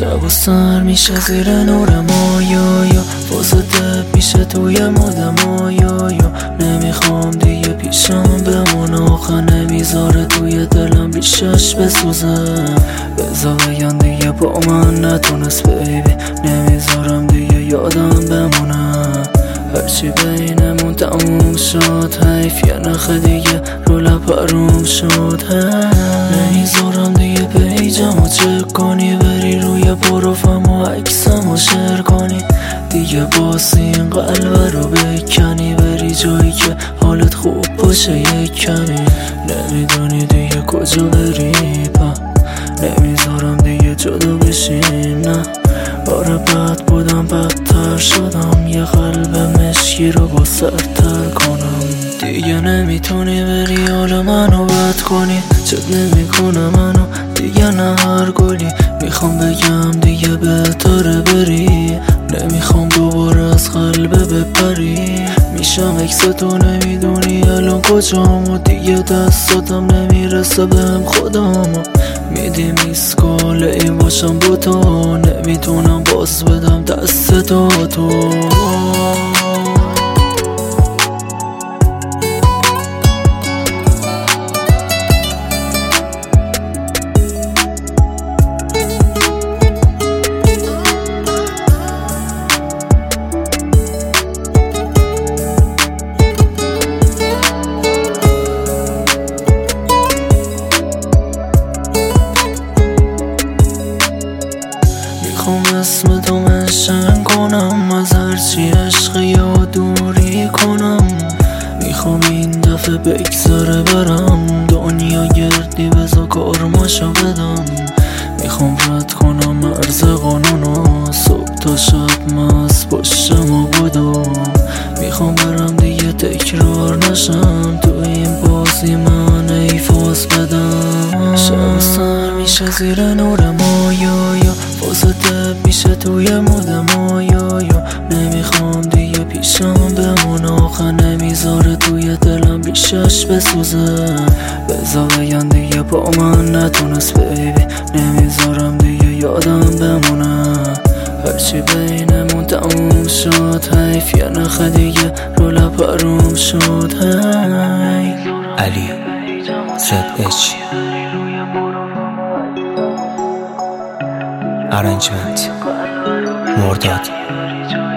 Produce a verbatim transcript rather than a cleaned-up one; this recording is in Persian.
شب و سر میشه زیر نور مایایا واسه دب میشه توی مدمایایا نمیخوام دیگه پیشم بمونه آخه نمیذاره توی دلم بیشش بسوزم بذار بگن دیگه با من نتونست بیبی نمیذارم دیگه یادم بمونه هرچی بینمون تموم شد حیف یه نخه دیگه رو لب حروم شد نمیذارم دیگه پیجمو چک کنی بری روی پروفم و عکسمو شیر کنی دیگه باسی این قلبه رو بکنی بری جایی که حالت خوب باشه یک کمی نمیدونی دیگه کجا بری پا نمیذارم دیگه جدا بشیم نه آره بد بودم بدتر شدم یه قلب مشکی رو با سرتر کنم دیگه نمیتونی بری حال منو بد کنی چت نمیکنه منو دیگه نه هر گلی میخوام بگم دیگه بهتره بری نمیخوام دوباره از قلبه بپری میشم اکستو نمیدونی الان کجام و دیگه دستاتم نمیرسه بهم خودمو میدی میسکاله این باشم با تو نمیتونم باز بدم دست تو تو میخوام اسم تو منشن کنم از هرچی عشقی یا دوری کنم میخوام این دفعه بگذره برم دنیا گردی بزا کارماشو بدم میخوام رد کنم مرز قانونو صبح تا شب مست پشتم و بودم میخوام برم دیگه تکرار نشم تو این بازی من ای فاز بدم شب سر میشه زیر نور مایایا واسه دب میشه توی مدمایایا نمیخوام دیگه پیشم بمونه آخه نمیذاره توی دلم بیشش بسوزم بذار بگن دیگه با من نتونست بیبی نمیذارم دیگه یادم بمونه هرچی بینمون تموم شد حیف یه نخه دیگه رو لب حروم شد علی زد اچ ارنجمنت مرداد